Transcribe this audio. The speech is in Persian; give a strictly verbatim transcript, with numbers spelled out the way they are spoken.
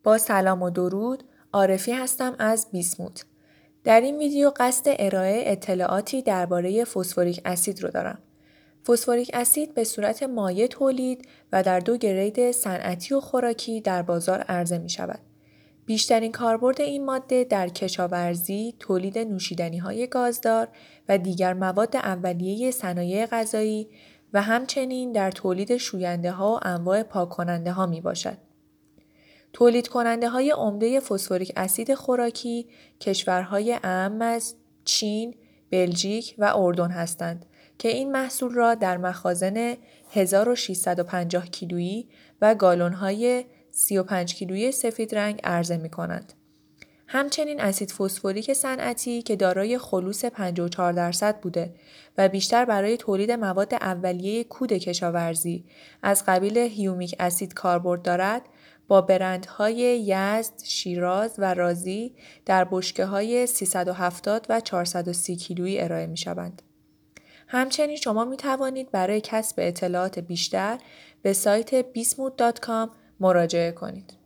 با سلام و درود، عارفی هستم از بیسموت. در این ویدیو قصد ارائه اطلاعاتی درباره فسفوریک اسید رو دارم. فسفوریک اسید به صورت مایع تولید و در دو گرید صنعتی و خوراکی در بازار عرضه می شود. بیشترین کاربرد این ماده در کشاورزی، تولید نوشیدنی‌های گازدار و دیگر مواد اولیه صنایع غذایی و همچنین در تولید شوینده‌ها و انواع پاک‌کننده‌ها می باشد. تولید کننده های عمده فسفوریک اسید خوراکی کشورهای اعم از چین، بلژیک و اردن هستند که این محصول را در مخازن هزار و ششصد و پنجاه کیلویی و گالن‌های سی و پنج کیلویی سفید رنگ عرضه می کنند. همچنین اسید فسفوریک صنعتی که دارای خلوص پنجاه و چهار درصد بوده و بیشتر برای تولید مواد اولیه کود کشاورزی از قبیل هیومیک اسید کاربرد دارد، با برندهای یزد، شیراز و رازی در بشکه‌های سیصد و هفتاد و چهارصد و سی کیلویی ارائه می‌شوند. همچنین شما می‌توانید برای کسب اطلاعات بیشتر به سایت بیسموت دات کام مراجعه کنید.